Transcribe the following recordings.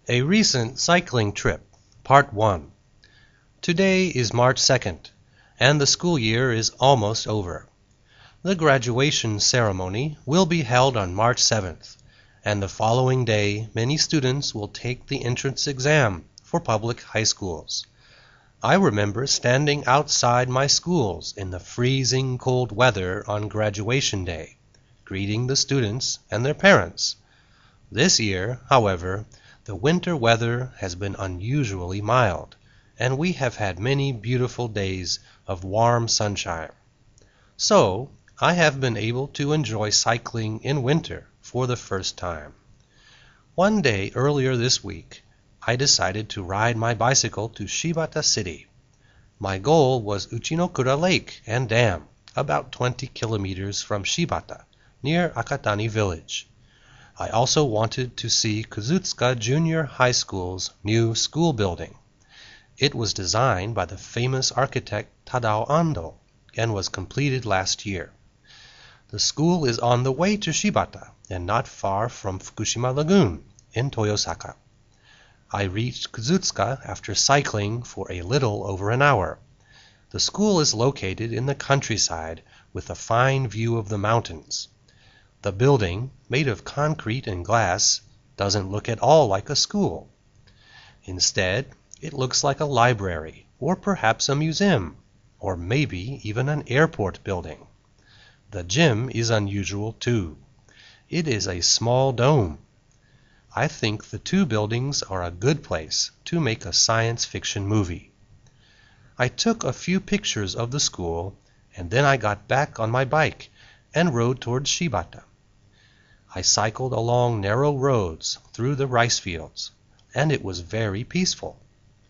A Recent Cycling Trip, Part 1. Today is March 2nd, and the school year is almost over. The graduation ceremony will be held on March 7th, and the following day many students will take the entrance exam for public high schools. I remember standing outside my schools in the freezing cold weather on graduation day, greeting the students and their parents. This year, however, the winter weather has been unusually mild, and we have had many beautiful days of warm sunshine. So, I have been able to enjoy cycling in winter for the first time. One day earlier this week, I decided to ride my bicycle to Shibata City. My goal was Uchinokura Lake and Dam, about 20 kilometers from Shibata, near Akatani village. I also wanted to see Kozutsuka Junior High School's new school building. It was designed by the famous architect Tadao Ando and was completed last year. The school is on the way to Shibata and not far from Fukushima Lagoon in Toyosaka. I reached Kozutsuka after cycling for a little over an hour. The school is located in the countryside with a fine view of the mountains. The building, made of concrete and glass, doesn't look at all like a school. Instead, it looks like a library, or perhaps a museum, or maybe even an airport building. The gym is unusual too. It is a small dome. I think the two buildings are a good place to make a science fiction movie. I took a few pictures of the school, and then I got back on my bike and rode towards Shibata. I cycled along narrow roads through the rice fields, and it was very peaceful.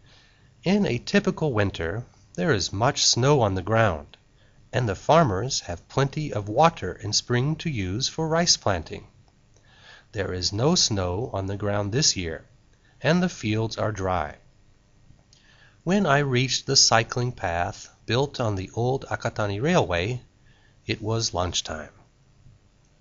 In a typical winter, there is much snow on the ground, and the farmers have plenty of water in spring to use for rice planting. There is no snow on the ground this year, and the fields are dry. When I reached the cycling path built on the old Akatani Railway, it was lunchtime.